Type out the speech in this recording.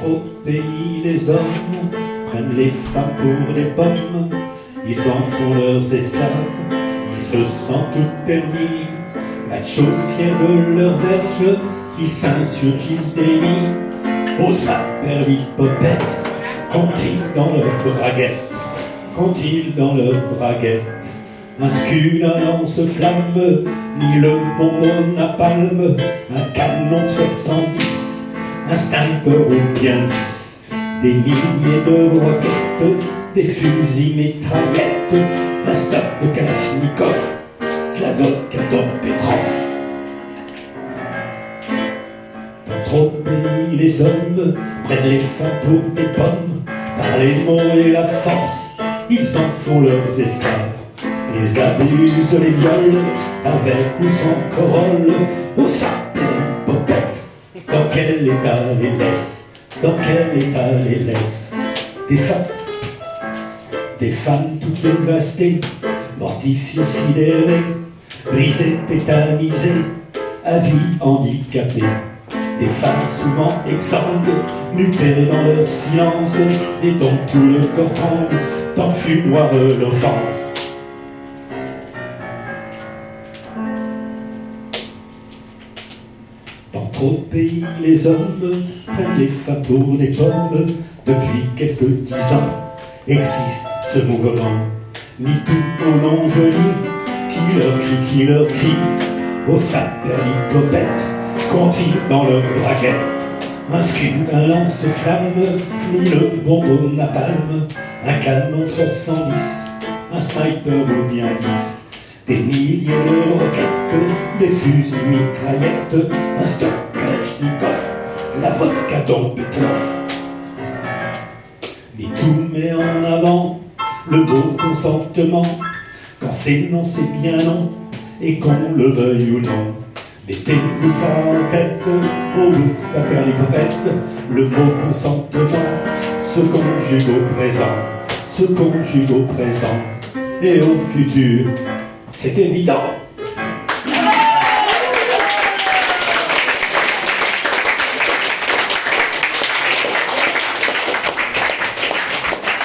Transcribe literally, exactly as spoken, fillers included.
trop de pays, les hommes prennent les femmes pour des pommes. Ils en font leurs esclaves, ils se sentent tout permis. Macho fiers de leur verge, ils s'insurgent des nids. Au saperlipopette, qu'ont-ils dans leur braguette? Qu'ont-ils dans leur braguette? Un scud, un lance-flamme, ni le bonbon napalm, un canon soixante-dix, un sniper ou bien dix, des milliers de roquettes, des fusils mitraillettes, un stock de kalachnikov, de la vodka Dom Petrov. Dans trop de pays, les hommes prennent les femmes pour des pommes, par les mots et la force, ils en font leurs esclaves. Les abusent, les violent, avec ou sans corolle, au saperlipopette. Dans quel état les laisse? Dans quel état les laisse? Des femmes, des femmes toutes dévastées, mortifiées, sidérées, brisées, tétanisées, à vie handicapées. Des femmes souvent exsangues, mutées dans leur silence, et dont tout le corps tremble, tant fut noire l'offense. Dans trop de pays, les hommes prennent les femmes pour des pommes. Depuis quelques dix ans existe ce mouvement. MeToo au nom joli, qui leur crie, qui leur crie, au saperlipopette, qu'ont-ils dans leur braguette? Un scud, un lance-flamme, ni le bonbon napalm, un canon soixante-dix, un sniper ou bien dix. Des milliers de roquettes, des fusils mitraillettes, un stock kalachnikov, la vodka Dom Petrov. Mais tout met en avant le mot consentement, quand c'est non, c'est bien non, et qu'on le veuille ou non. Mettez-vous ça en tête, oh saperlipopette, le mot consentement se conjugue au présent, se conjugue au présent, et au futur, c'est évident.